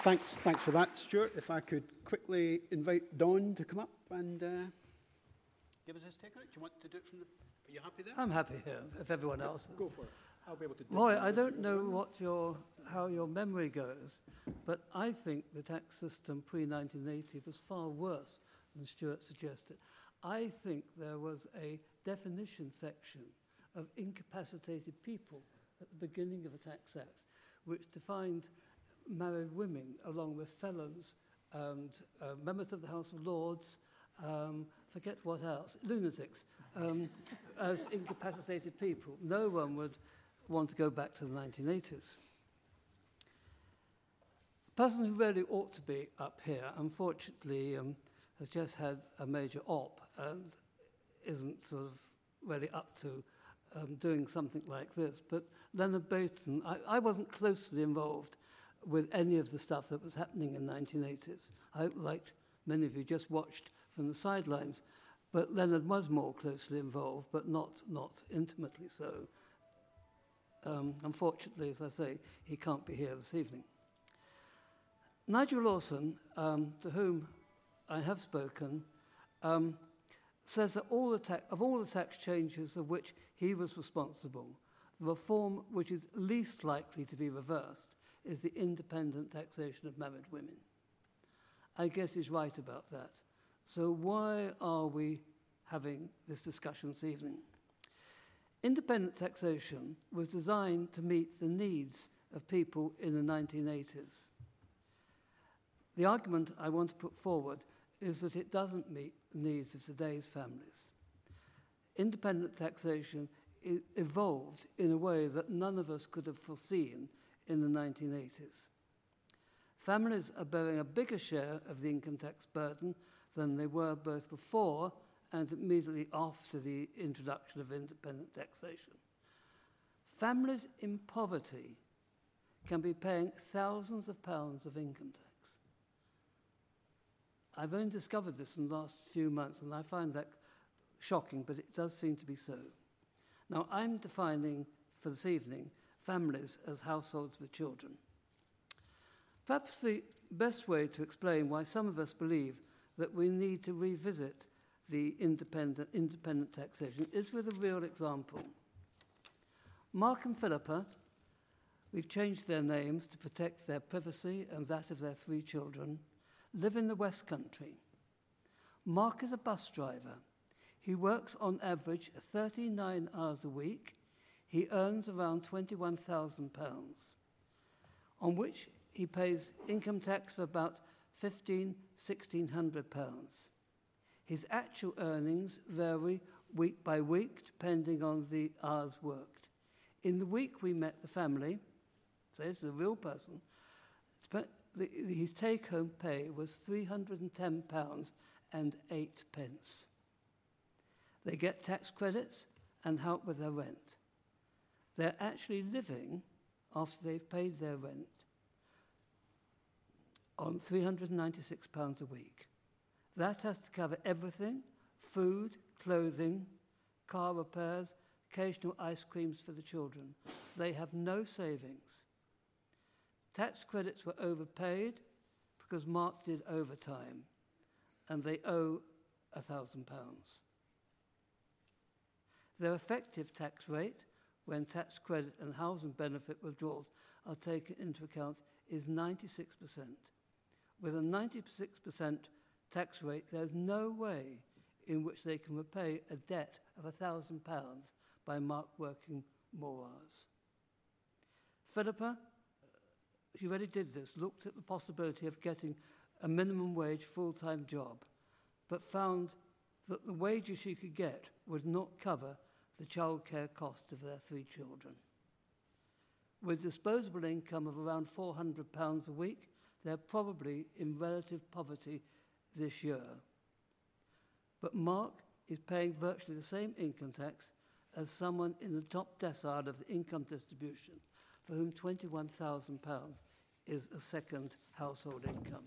Thanks for that, Stuart. If I could quickly invite Don to come up and give us his take on it. Do you want to do it from the... Are you happy there? I'm happy here, if everyone else is. Go for it. I'll be able to do Roy, it. I don't know how your memory goes, but I think the tax system pre-1980 was far worse than Stuart suggested. I think there was a definition section of incapacitated people at the beginning of the Tax Act, which defined married women along with felons and members of the House of Lords, forget what else, lunatics, as incapacitated people. No one would want to go back to the 1980s. The person who really ought to be up here, unfortunately, has just had a major op and isn't sort of really up to doing something like this. But Leonard Baton, I wasn't closely involved with any of the stuff that was happening in the 1980s. I, like many of you, just watched from the sidelines. But Leonard was more closely involved, but not intimately so. Unfortunately, as I say, he can't be here this evening. Nigel Lawson, to whom I have spoken, says that of all the tax changes of which he was responsible, the reform which is least likely to be reversed is the independent taxation of married women. I guess he's right about that. So why are we having this discussion this evening? Independent taxation was designed to meet the needs of people in the 1980s. The argument I want to put forward is that it doesn't meet the needs of today's families. Independent taxation evolved in a way that none of us could have foreseen in the 1980s. Families are bearing a bigger share of the income tax burden than they were both before and immediately after the introduction of independent taxation. Families in poverty can be paying thousands of pounds of income tax. I've only discovered this in the last few months, and I find that shocking, but it does seem to be so. Now, I'm defining for this evening families as households with children. Perhaps the best way to explain why some of us believe that we need to revisit the independent taxation is with a real example. Mark and Philippa, we've changed their names to protect their privacy and that of their 3 children, live in the West Country. Mark is a bus driver. He works on average 39 hours a week. He earns around £21,000, on which he pays income tax for about £1,600. His actual earnings vary week by week, depending on the hours worked. In the week we met the family, so this is a real person, his take-home pay was £310 and 8 pence. They get tax credits and help with their rent. They're actually living, after they've paid their rent, on £396 a week. That has to cover everything: food, clothing, car repairs, occasional ice creams for the children. They have no savings. Tax credits were overpaid because Mark did overtime, and they owe £1,000. Their effective tax rate, when tax credit and housing benefit withdrawals are taken into account, is 96%. With a 96% tax rate, there's no way in which they can repay a debt of £1,000 by Mark working more hours. Philippa, she already did this, looked at the possibility of getting a minimum wage full-time job, but found that the wages she could get would not cover the childcare cost of their 3 children. With disposable income of around £400 a week, they're probably in relative poverty this year. But Mark is paying virtually the same income tax as someone in the top decile of the income distribution, for whom £21,000 is a second household income.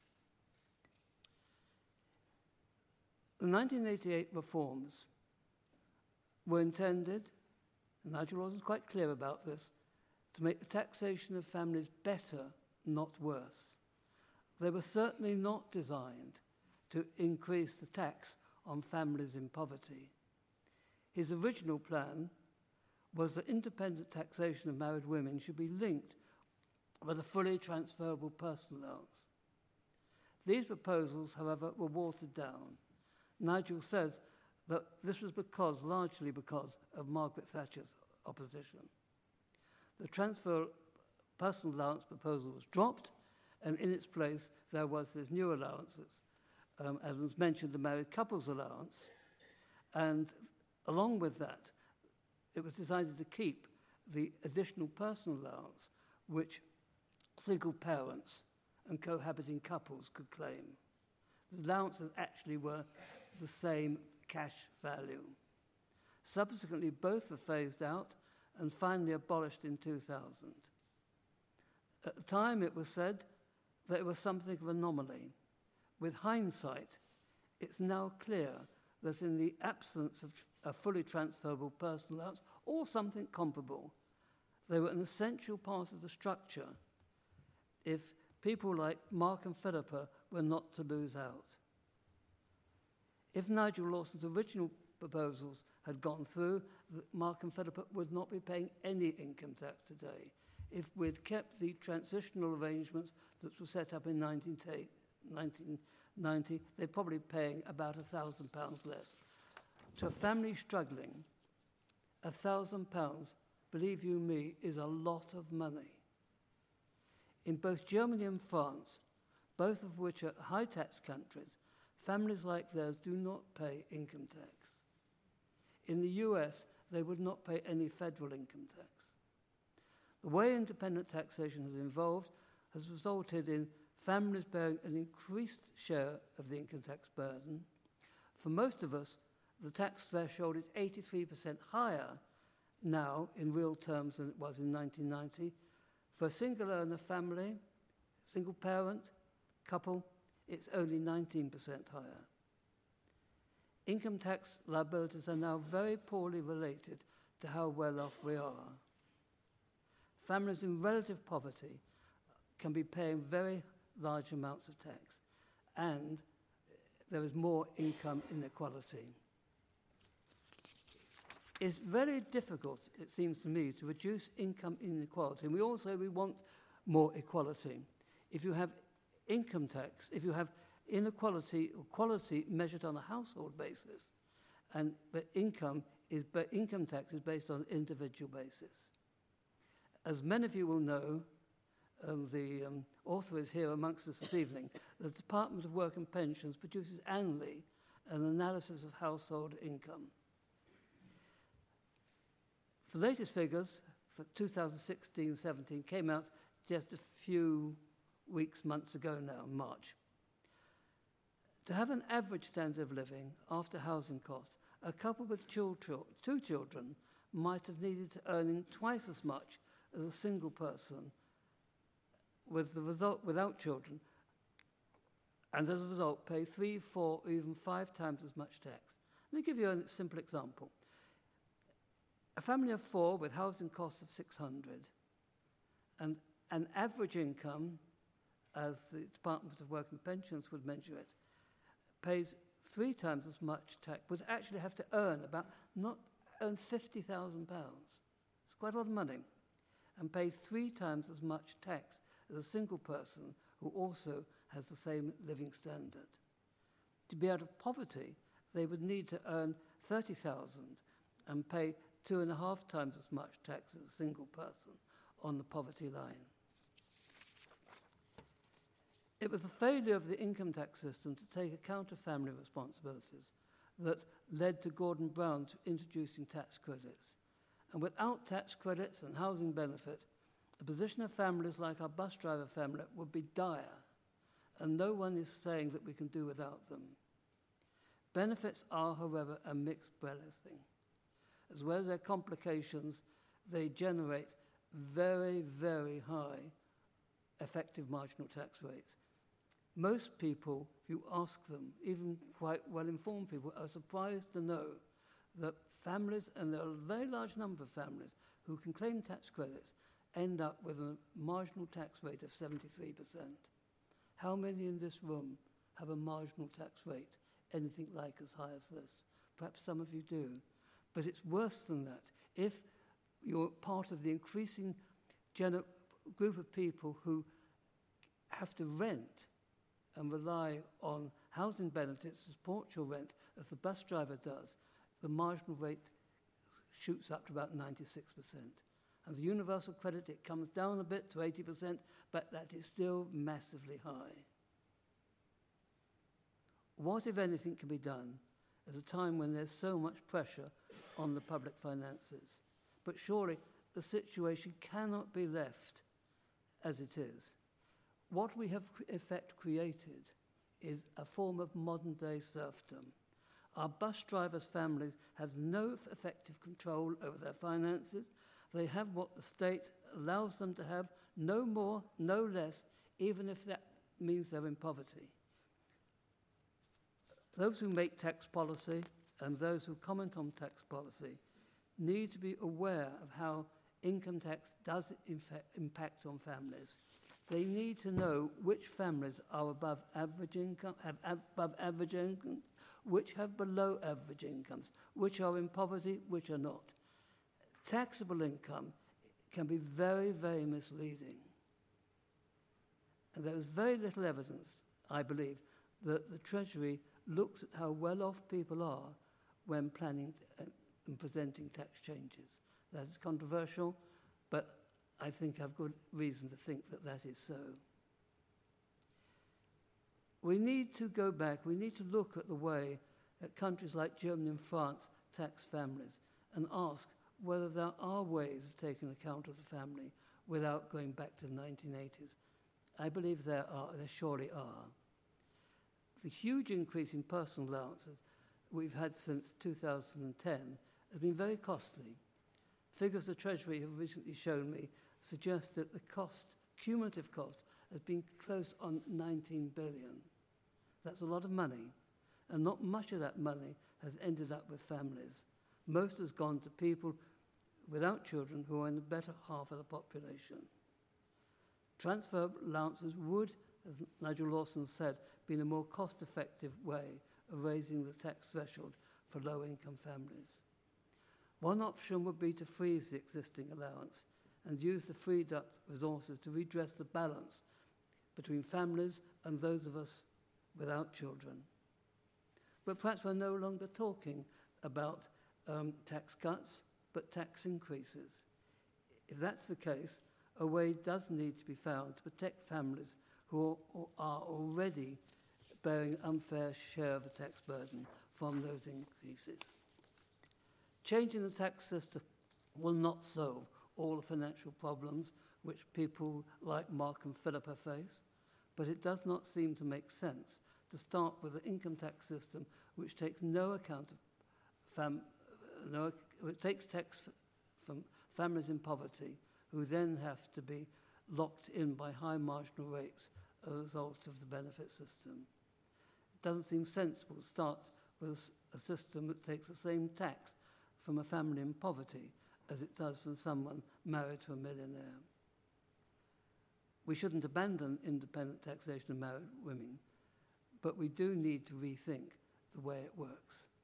The 1988 reforms were intended, and Nigel Lawson was quite clear about this, to make the taxation of families better, not worse. They were certainly not designed to increase the tax on families in poverty. His original plan was that independent taxation of married women should be linked with a fully transferable personal allowance. These proposals, however, were watered down. Nigel says that this was largely because of Margaret Thatcher's opposition. The transfer personal allowance proposal was dropped, and in its place there was this new allowances, as was mentioned, the married couples allowance, and along with that, it was decided to keep the additional personal allowance, which single parents and cohabiting couples could claim. The allowances actually were the same cash value. Subsequently, both were phased out and finally abolished in 2000. At the time, it was said that it was something of an anomaly. With hindsight, it's now clear that in the absence of a fully transferable personal allowance or something comparable, they were an essential part of the structure if people like Mark and Philippa were not to lose out. If Nigel Lawson's original proposals had gone through, Mark and Philippa would not be paying any income tax today. If we'd kept the transitional arrangements that were set up in 1990, they're probably paying about £1,000 less. To a family struggling, £1,000, believe you me, is a lot of money. In both Germany and France, both of which are high-tax countries, families like theirs do not pay income tax. In the US, they would not pay any federal income tax. The way independent taxation has evolved has resulted in families bearing an increased share of the income tax burden. For most of us, the tax threshold is 83% higher now in real terms than it was in 1990. For a single earner family, single parent, couple, it's only 19% higher. Income tax liabilities are now very poorly related to how well off we are. Families in relative poverty can be paying very large amounts of tax, and there is more income inequality. It's very difficult, it seems to me, to reduce income inequality. And we all say we want more equality. If you have income tax, if you have inequality or quality measured on a household basis, but income tax is based on an individual basis. As many of you will know, the author is here amongst us this evening, the Department of Work and Pensions produces annually an analysis of household income. The latest figures for 2016-17 came out just a few months ago now, in March. To have an average standard of living after housing costs, a couple with two children might have needed to earn twice as much as a single person without children, and as a result pay 3, 4, or even 5 times as much tax. Let me give you a simple example. A family of 4 with housing costs of 600 and an average income, as the Department of Work and Pensions would measure it, pays 3 times as much tax, would actually have to earn £50,000. It's quite a lot of money, and pay 3 times as much tax as a single person who also has the same living standard. To be out of poverty, they would need to earn 30,000 and pay 2.5 times as much tax as a single person on the poverty line. It was the failure of the income tax system to take account of family responsibilities that led to Gordon Brown introducing tax credits. And without tax credits and housing benefit, the position of families like our bus driver family would be dire, and no one is saying that we can do without them. Benefits are, however, a mixed blessing. As well as their complications, they generate very, very high effective marginal tax rates. Most people, if you ask them, even quite well-informed people, are surprised to know that families, and there are a very large number of families who can claim tax credits, end up with a marginal tax rate of 73%. How many in this room have a marginal tax rate anything like as high as this? Perhaps some of you do. But it's worse than that. If you're part of the increasing group of people who have to rent and rely on housing benefits to support your rent, as the bus driver does, the marginal rate shoots up to about 96%. And the universal credit, it comes down a bit to 80%, but that is still massively high. What, if anything, can be done at a time when there's so much pressure on the public finances? But surely the situation cannot be left as it is. What we have in effect created is a form of modern-day serfdom. Our bus drivers' families have no effective control over their finances. They have what the state allows them to have, no more, no less, even if that means they're in poverty. Those who make tax policy and those who comment on tax policy need to be aware of how income tax does impact on families. They need to know which families are above average income, have above average incomes, which have below average incomes, which are in poverty, which are not. Taxable income can be very, very misleading. And there is very little evidence, I believe, that the Treasury looks at how well off people are when planning and presenting tax changes. That is controversial, but I think I've good reason to think that that is so. We need to go back, we need to look at the way that countries like Germany and France tax families and ask whether there are ways of taking account of the family without going back to the 1980s. I believe there surely are. The huge increase in personal allowances we've had since 2010 has been very costly. Figures the Treasury have recently shown me suggest that the cumulative cost, has been close on 19 billion. That's a lot of money, and not much of that money has ended up with families. Most has gone to people without children who are in the better half of the population. Transfer allowances would, as Nigel Lawson said, be a more cost-effective way of raising the tax threshold for low-income families. One option would be to freeze the existing allowance and use the freed-up resources to redress the balance between families and those of us without children. But perhaps we're no longer talking about tax cuts, but tax increases. If that's the case, a way does need to be found to protect families who are already bearing an unfair share of the tax burden from those increases. Changing the tax system will not solve all the financial problems which people like Mark and Philippa face, but it does not seem to make sense to start with an income tax system which takes no account of it takes tax from families in poverty who then have to be locked in by high marginal rates as a result of the benefit system. It doesn't seem sensible to start with a system that takes the same tax from a family in poverty as it does from someone married to a millionaire. We shouldn't abandon independent taxation of married women, but we do need to rethink the way it works.